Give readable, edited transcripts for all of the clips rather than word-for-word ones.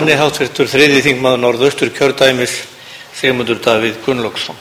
Háttvirtur 3. þingmaður Norðausturkjördæmis, Sigmundur Davíð Gunnlaugsson.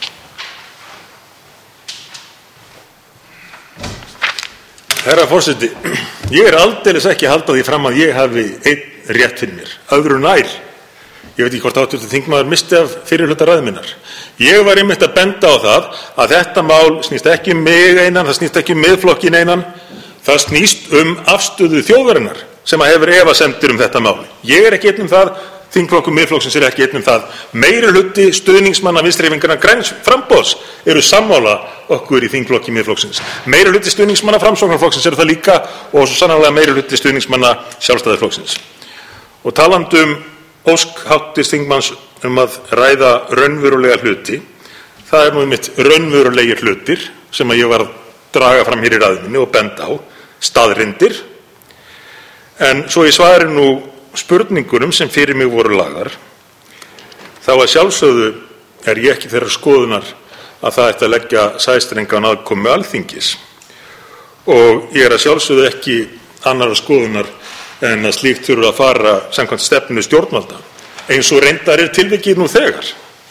Herra forseti, ég aldeilis ekki að halda því fram að ég hafi einn rétt fyrir mér, öðru nær. Ég veit ekki hvort hv. þingmaður missti af fyrri hluta ræðu minnar. Ég var einmitt að benda á það að þetta mál snýst ekki um mig einan, það snýst ekki um Miðflokkinn einan, það snýst um afstöðu þjóðarinnar sem hefur efasemdir um þetta mál. Ég er ekki einn um það, þingflokkur Miðflokksins er ekki einn um það. Meirihluti stuðningsmanna Vinstrihreyfingarinnar græns framboðs eru sammála okkur í þingflokki Miðflokksins. Meirihluti stuðningsmanna Framsóknarflokksins eru það líka og svo sannarlega meirihluti stuðningsmanna Sjálfstæðisflokksins. Og talandi um ósk hv. þingmanns að ræða raunverulega hluti, það er nú einmitt raunverulegir hlutir sem ég var að draga fram hér í ræðu minni og benda á, staðreyndir. En svo ég svari nú spurningunum sem fyrir mig voru lagðar, þá að sjálfsögðu er ég ekki þeirrar skoðunar að það ætti að leggja sæstrenga á aðkomu Alþingis. Og ég er að sjálfsögðu ekki annarrar skoðunar en að slíkt þurfi að fara samkvæmt stefnu stjórnvalda, eins og reyndar tilvikið nú þegar.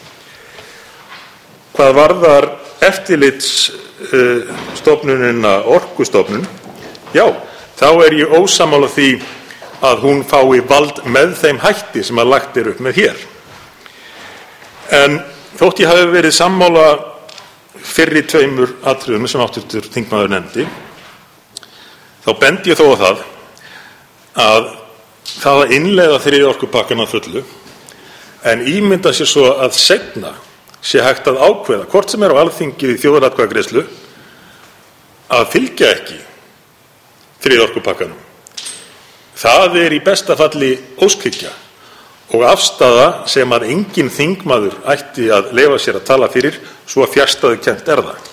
Hvað varðar eftirlitsstofnunina Orkustofnun, já, þá er ég ósammála því að hún fái vald með þeim hætti sem að lagt upp með hér. En þótt ég hafi verið sammála fyrri tveimur atriðum sem hv. þingmaður nefndi, þá bendi ég þó á það að innleiða þriðja orkupakkann að fullu, en ímynda sér svo að seinna sé hægt að ákveða, hvort sem er á Alþingi í þjóðaratkvæðagreiðslu, að fylgja ekki þriðja orkupakkanum. Það er í besta falli óskhyggja og afstaða sem að enginn þingmaður ætti að leyfa sér að tala fyrir, svo fjarstæðukennt er það.